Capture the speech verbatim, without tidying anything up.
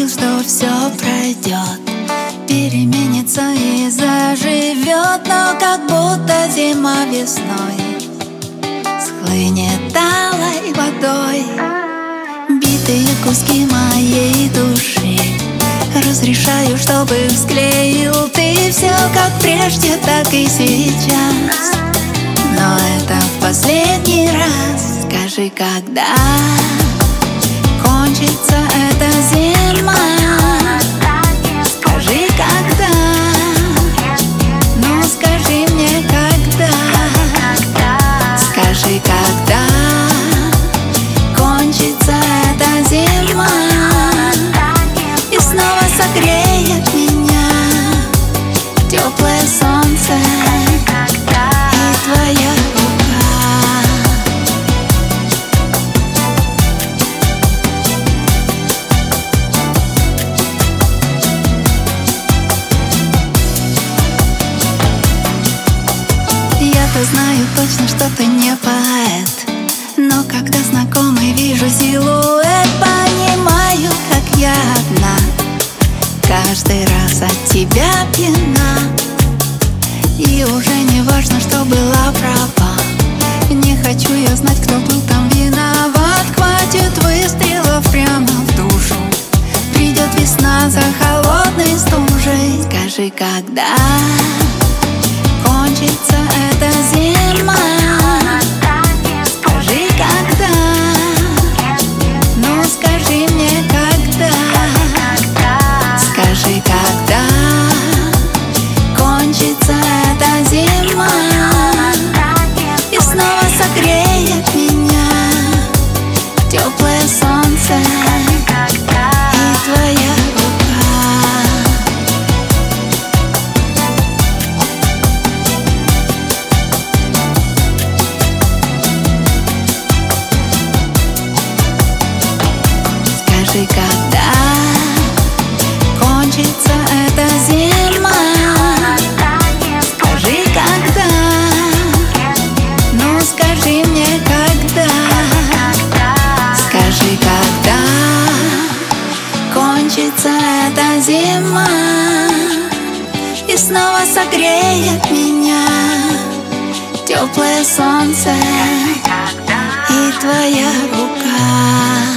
говорил, что все пройдет, переменится и заживет, но как будто зима весной схлынет талой водой. Битые куски моей души разрешаю, чтобы их склеил ты. Все как прежде, так и сейчас, но это в последний раз. Скажи, когда кончится эта зима? Скажи, когда? Ну скажи мне, когда? Скажи, когда кончится эта зима и снова согреет меня теплое солнце и твоя рука. Я-то знаю точно, что ты не поэт, но когда знакомый вижу силуэт, понимаю, как я одна, каждый раз от тебя пьяна. И уже не важно, что была права, не хочу я знать, кто был там виноват. Хватит выстрелов прямо в душу, придет весна за холодной стужей. Скажи, когда кончится эта зима? Скажи, когда? Ну скажи мне, когда? Скажи, когда кончится эта зима и снова согреет меня теплое солнце и твоя рука. Скажи, когда кончится эта зима? Скажи, когда? Ну скажи мне, когда? Скажи, когда кончится эта зима и снова согреет меня теплое солнце и твоя рука.